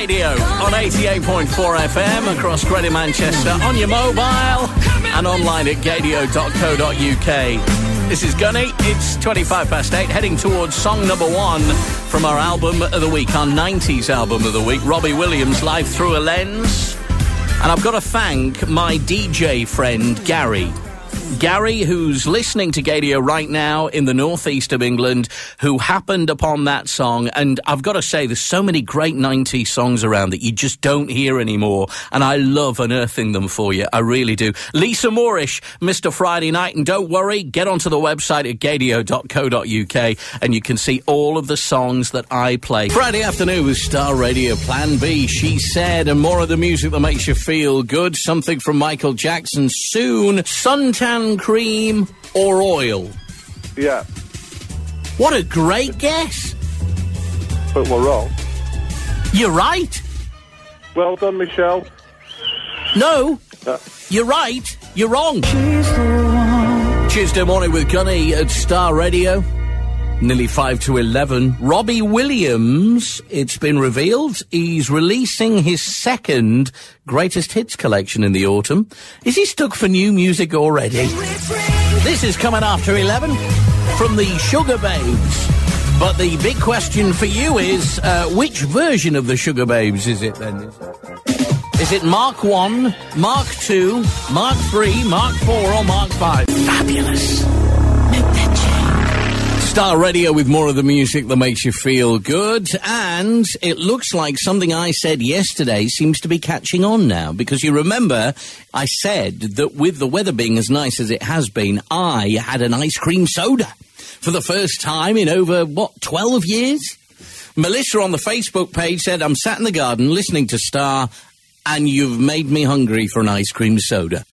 Radio on 88.4 FM across Greater Manchester, on your mobile and online at gadio.co.uk. This is Gunny. It's 8:25, heading towards song number 1 from our album of the week, our 90s album of the week, Robbie Williams, Life Through a Lens. And I've got to thank my DJ friend, Gary. Gary, who's listening to Gadio right now in the northeast of England, who happened upon that song. And I've got to say, there's so many great 90s songs around that you just don't hear anymore. And I love unearthing them for you. I really do. Lisa Moorish, Mr. Friday Night. And don't worry, get onto the website at gadio.co.uk and you can see all of the songs that I play. Friday afternoon with Star Radio Plan B, She Said, and more of the music that makes you feel good. Something from Michael Jackson soon. Suntan cream or oil? Yeah. What a great guess. But we're wrong. You're right. Well done, Michelle. No, you're right. You're wrong. Tuesday morning with Gunny at Star Radio. Nearly 5 to 11. Robbie Williams, it's been revealed, he's releasing his second greatest hits collection in the autumn. Is he stuck for new music already? This is coming after 11 from the Sugar Babes. But the big question for you is, which version of the Sugar Babes is it then? Is it Mark 1, Mark 2, Mark 3, Mark 4 or Mark 5? Fabulous. Star Radio with more of the music that makes you feel good, and it looks like something I said yesterday seems to be catching on now, because you remember I said that with the weather being as nice as it has been, I had an ice cream soda for the first time in over, 12 years? Melissa on the Facebook page said, I'm sat in the garden listening to Star, and you've made me hungry for an ice cream soda.